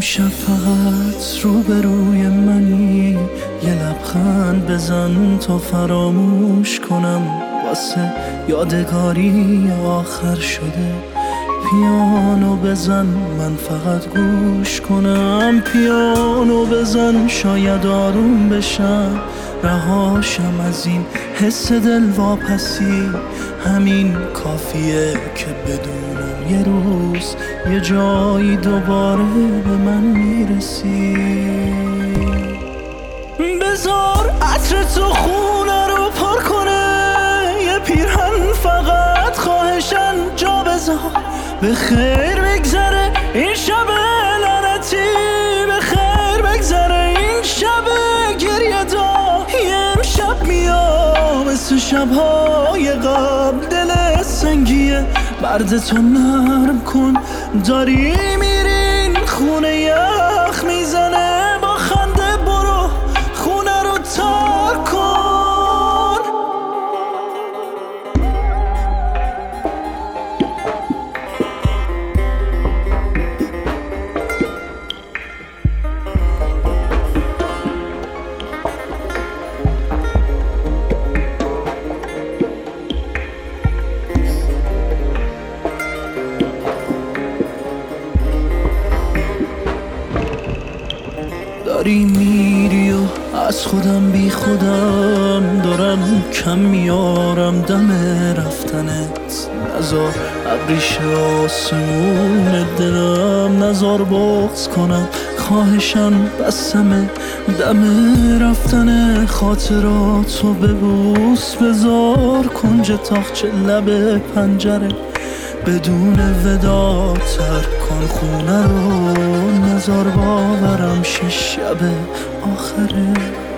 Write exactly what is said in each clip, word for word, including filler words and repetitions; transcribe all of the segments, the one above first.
امشب فقط روبروی منی، یه لبخند بزن تا فراموش کنم. واسه یادگاری آخر شده پیانو بزن، من فقط گوش کنم. پیانو بزن شاید آروم بشم، رهاشم از این حس دل واپسی. همین کافیه که بدونم یه روز یه جایی دوباره به من میرسی. بذار عطر تو خونه رو پر کنه یه پیرهن، فقط خواهشن جا بذار. به خیر بگذره این شب لعنتی، به خیر بگذره این شب گریه دار. یه امشب میام مثل شبهای قبل، دل سنگیه مرد تو نرم کن. داری میرین خونه یخ میزنه، با خنده برو خونه رو ترک کن. داری میری و از خودم بی خودم دارم کم میارم دم رفتنت. نزار ابریش آسمون دلم، نزار بغض کنم خواهشم بسمه دم رفتن. خاطراتو ببوس بذار کنج تاقچه لب پنجره، بدون ودا ترک کن خونه رو. نزار باورم شش شب آخره.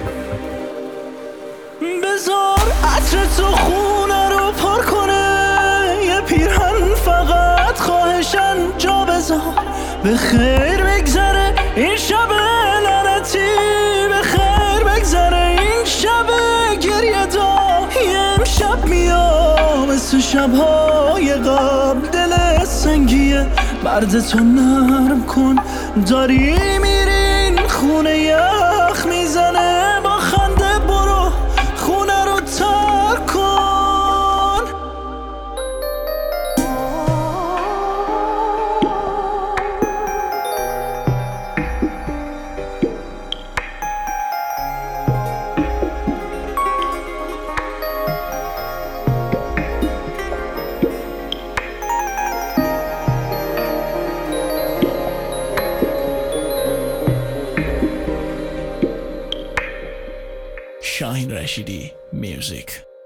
بذار عطر تو خونه رو پر کنه یه پیرهن، فقط خواهشن جا بذار. به خیر بگذره این شب لعنتی، به خیر بگذره این شب گریه دار. یه امشب میام مثل شبهای قبل، دل سنگیه مرد تو نرم کن. داری میرین خونه یخ میزنه، با خنده برو خونه رو ترک کن. Shaheen Rashidi Music.